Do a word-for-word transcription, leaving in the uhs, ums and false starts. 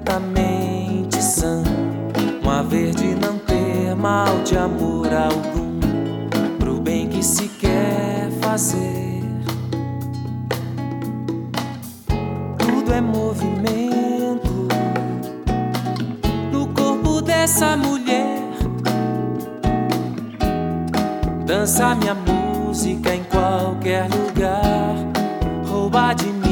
completamente sã. Um haver de não ter mal de amor algum, pro bem que se quer fazer. Tudo é movimento no corpo dessa mulher. Dança minha música em qualquer lugar, rouba de mim